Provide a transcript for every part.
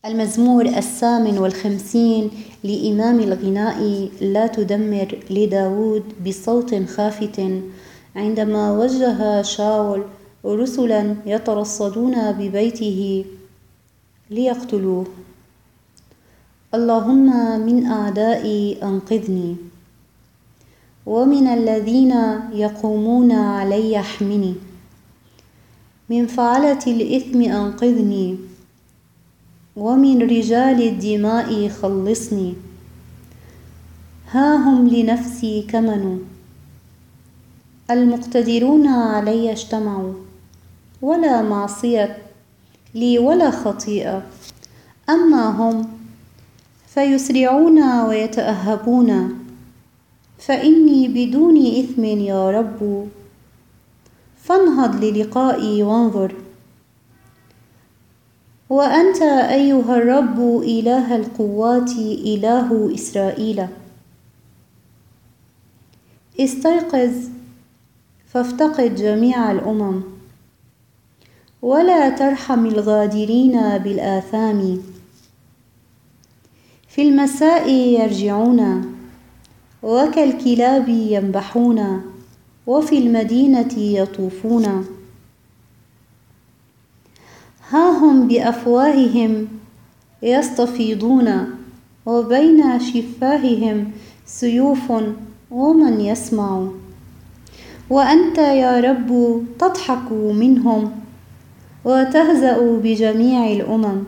المزمور 58 لإمام الغناء لا تدمر لداود بصوت خافت. عندما وجه شاول رسلا يترصدون ببيته ليقتلوه: اللهم من أعدائي أنقذني، ومن الذين يقومون علي احمني، من فعلة الإثم أنقذني، ومن رجال الدماء خلصني. ها هم لنفسي كمنوا، المقتدرون علي اجتمعوا، ولا معصية لي ولا خطيئة. أما هم فيسرعون ويتأهبون، فإني بدون إثم يا رب. فانهض للقائي وانظر، وأنت أيها الرب إله القوات إله إسرائيل. استيقظ فافتقد جميع الأمم، ولا ترحم الغادرين بالآثام. في المساء يرجعون، وكالكلاب ينبحون، وفي المدينة يطوفون. ها هم بأفواههم يستفيضون، وبين شفاههم سيوف، ومن يسمع. وأنت يا رب تضحك منهم، وتهزأ بجميع الأمم.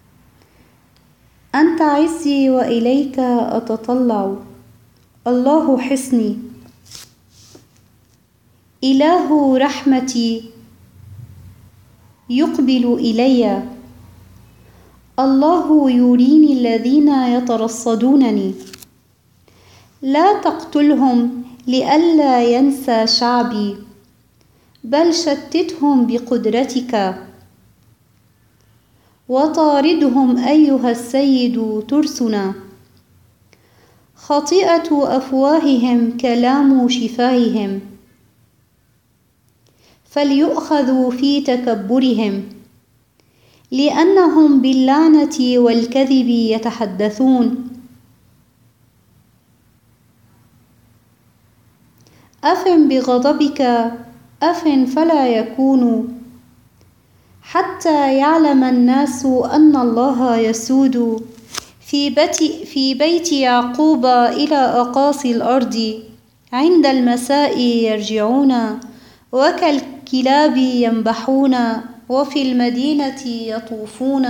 أنت عزي وإليك أتطلع، الله حصني، إله رحمتي يقبل إلي. الله يريني الذين يترصدونني، لا تقتلهم لئلا ينسى شعبي، بل شتتهم بقدرتك. وطاردهم أيها السيد ترسنا، خطيئة أفواههم كلام شفاههم. فليؤخذوا في تكبرهم، لأنهم باللعنة والكذب يتحدثون. أف بغضبك، أف فلا يكون، حتى يعلم الناس أن الله يسود في بيت يعقوب إلى أقاصي الأرض. عند المساء يرجعون، وكالكلاب ينبحون، وفي المدينة يطوفون.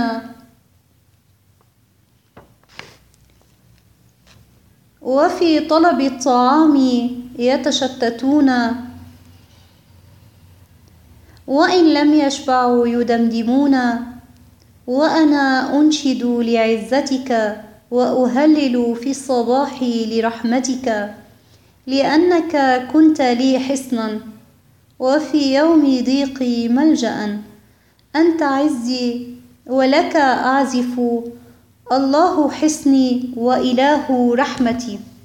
وفي طلب الطعام يتشتتون، وإن لم يشبعوا يدمدمون. وأنا أنشد لعزتك، وأهلل في الصباح لرحمتك، لأنك كنت لي حصنا، وفي يوم ضيقي ملجأ. أنت عزي ولك أعزف، الله حصني وإله رحمتي.